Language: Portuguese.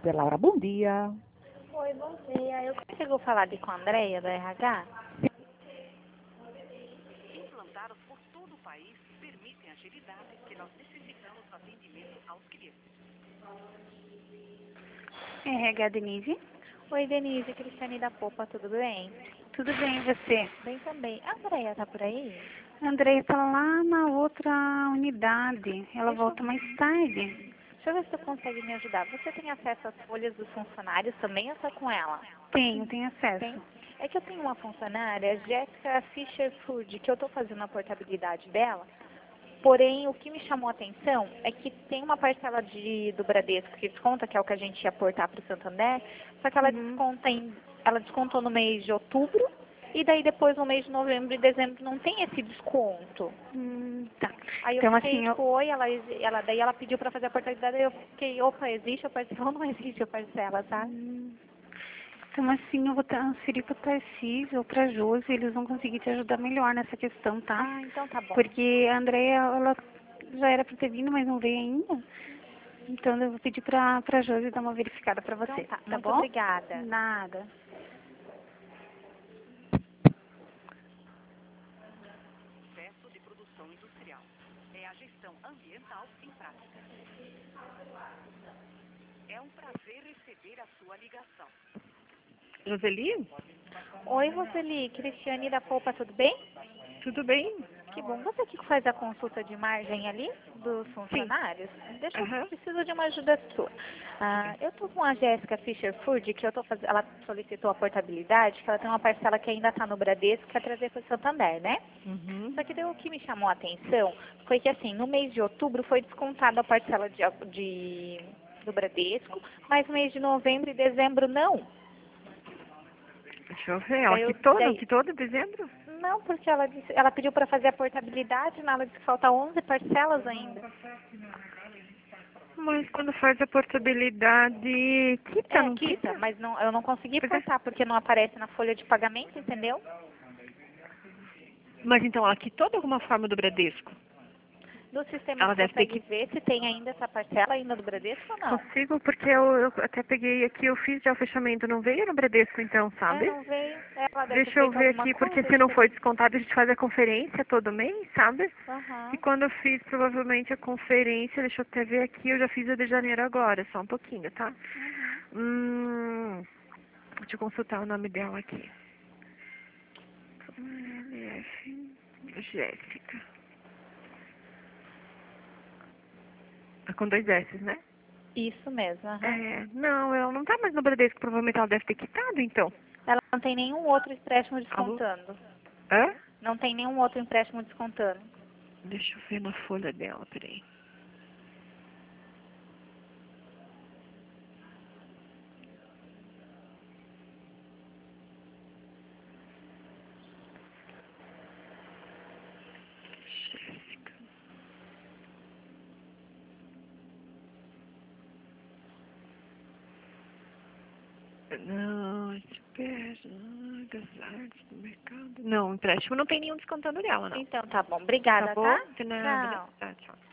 Zé Laura, bom dia. Oi, bom dia. Eu consigo falar com a Andréia, da RH? Implantados por todo o país permitem agilidade que nós necessitamos no atendimento aos clientes. RH Denise? Oi, Denise, Cristiane da Popa, tudo bem? Tudo bem, e você? Bem também. A Andréia tá por aí? A Andrea está lá na outra unidade. Ela volta mais tarde. Deixa eu ver se você consegue me ajudar. Você tem acesso às folhas dos funcionários também ou só com ela? Tenho acesso. Tem? É que eu tenho uma funcionária, Jéssica Fischer Food, que eu estou fazendo a portabilidade dela. Porém, o que me chamou a atenção é que tem uma parcela do Bradesco que desconta, que é o que a gente ia aportar para o Santander, só que ela ela descontou no mês de outubro, e daí depois no mês de novembro e dezembro não tem esse desconto. Tá. Aí eu Então, fiquei, assim, daí ela pediu para fazer a portabilidade, aí eu fiquei, opa, existe a parcela ou não existe a parcela, tá? Então, assim, eu vou transferir para o Tarcísio ou para a Josi, eles vão conseguir te ajudar melhor nessa questão, tá? Ah, então tá bom. Porque a Andrea, ela já era para ter vindo, mas não veio ainda. Então, eu vou pedir para a Josi dar uma verificada para você, Então tá, tá muito bom? obrigada. Nada. Processo de produção industrial. É a gestão ambiental em prática. É um prazer receber a sua ligação. Roseli, Oi, Roseli, Cristiane da Popa, tudo bem? tudo bem? Que bom. Você que faz a consulta de margem ali dos funcionários? Deixa eu Aham. preciso de uma ajuda sua. Eu estou com a Jéssica Fischer Food, que ela solicitou a portabilidade, que ela tem uma parcela que ainda está no Bradesco, que quer trazer para o Santander, né? Uhum. Só que daí o que me chamou a atenção foi que assim, no mês de outubro foi descontada a parcela do Bradesco, mas no mês de novembro e dezembro não. Deixa eu ver. Ela Daí eu, quitou, daí, quitou de dezembro? Não, porque ela pediu para fazer a portabilidade, mas ela disse que falta 11 parcelas ainda. Mas quando faz a portabilidade, quita, não Quita, quita? mas não, eu não consegui Pois é. portar, porque não aparece na folha de pagamento, entendeu? Mas então ela quitou de alguma forma do Bradesco? No sistema Ela você deve ter consegue ver se tem ainda essa parcela ainda do Bradesco ou não? Consigo, porque eu até peguei aqui, eu fiz já o fechamento, não veio no Bradesco então, sabe? Não veio. Ela deve ter Deixa eu feito ver alguma aqui, porque coisa se não for diferente. descontado, a gente faz a conferência todo mês, sabe? Aham. E quando eu fiz provavelmente a conferência, deixa eu até ver aqui, eu já fiz a de janeiro agora, só um pouquinho, tá? Deixa eu consultar o nome dela aqui. LF, Jéssica. Tá com 2 S, né? Isso mesmo, aham. Não, ela não tá mais no Bradesco, provavelmente ela deve ter quitado, então. Ela não tem nenhum outro empréstimo Alô? descontando. Hã? Não tem nenhum outro empréstimo descontando. Deixa eu ver na folha dela, peraí. Jéssica. Não, espera. Artes do mercado. Não, empréstimo não tem nenhum descontando dela, não. Então tá bom. Obrigada, Tá bom? tá? De nada, né? Tchau. Tá, tchau.